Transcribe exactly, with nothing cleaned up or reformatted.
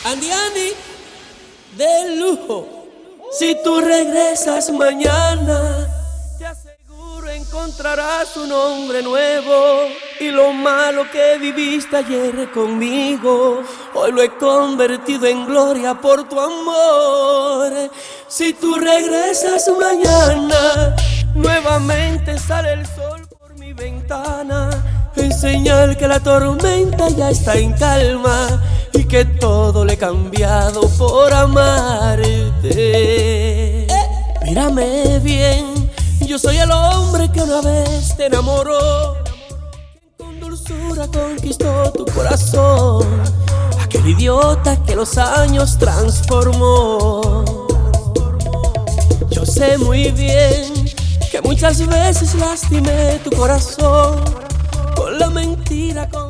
Andy Andy, de lujo. Si tú regresas mañana, te aseguro encontrarás un hombre nuevo. Y lo malo que viviste ayer conmigo, hoy lo he convertido en gloria por tu amor. Si tú regresas mañana, nuevamente sale el sol por mi ventana, en señal que la tormenta ya está en calma y que todo le he cambiado por amarte. Eh, mírame bien, yo soy el hombre que una vez te enamoró, quien con dulzura conquistó tu corazón, aquel idiota que los años transformó. Yo sé muy bien que muchas veces lastimé tu corazón con la mentira, con